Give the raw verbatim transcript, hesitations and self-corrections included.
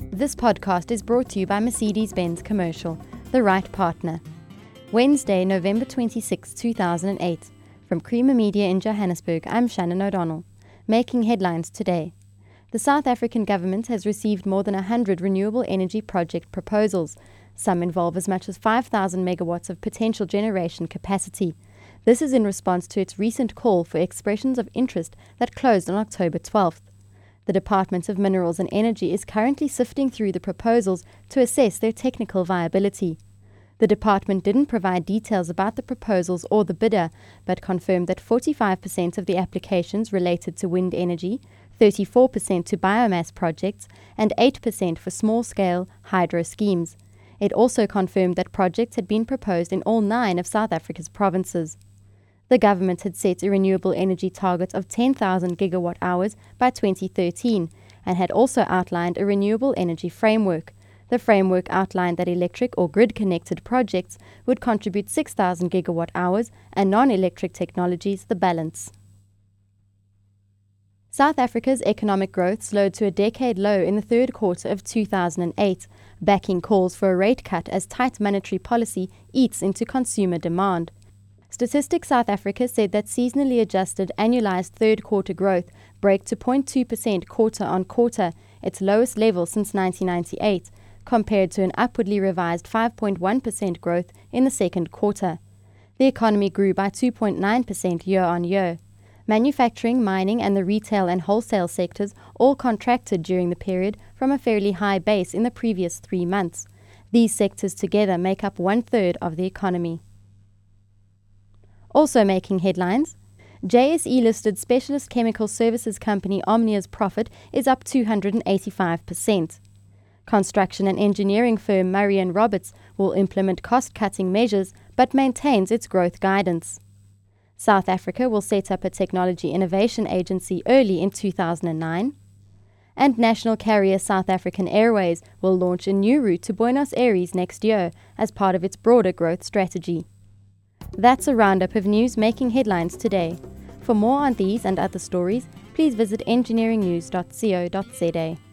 This podcast is brought to you by Mercedes-Benz Commercial, the right partner. Wednesday, November twenty-sixth, two thousand eight. From Creamer Media in Johannesburg, I'm Shannon O'Donnell. Making headlines today. The South African government has received more than one hundred renewable energy project proposals. Some involve as much as five thousand megawatts of potential generation capacity. This is in response to its recent call for expressions of interest that closed on October twelfth. The Department of Minerals and Energy is currently sifting through the proposals to assess their technical viability. The department didn't provide details about the proposals or the bidder, but confirmed that forty-five percent of the applications related to wind energy, thirty-four percent to biomass projects, and eight percent for small-scale hydro schemes. It also confirmed that projects had been proposed in all nine of South Africa's provinces. The government had set a renewable energy target of ten thousand gigawatt hours by twenty thirteen and had also outlined a renewable energy framework. The framework outlined that electric or grid-connected projects would contribute six thousand gigawatt hours and non-electric technologies the balance. South Africa's economic growth slowed to a decade low in the third quarter of two thousand eight, backing calls for a rate cut as tight monetary policy eats into consumer demand. Statistics South Africa said that seasonally adjusted annualized third quarter growth broke to zero point two percent quarter on quarter, its lowest level since nineteen ninety-eight, compared to an upwardly revised five point one percent growth in the second quarter. The economy grew by two point nine percent year on year. Manufacturing, mining, and the retail and wholesale sectors all contracted during the period from a fairly high base in the previous three months. These sectors together make up one-third of the economy. Also making headlines, J S E-listed specialist chemical services company Omnia's profit is up two hundred eighty-five percent. Construction and engineering firm Murray and Roberts will implement cost-cutting measures but maintains its growth guidance. South Africa will set up a technology innovation agency early in two thousand nine. And national carrier South African Airways will launch a new route to Buenos Aires next year as part of its broader growth strategy. That's a roundup of news making headlines today. For more on these and other stories, please visit engineering news dot co dot za.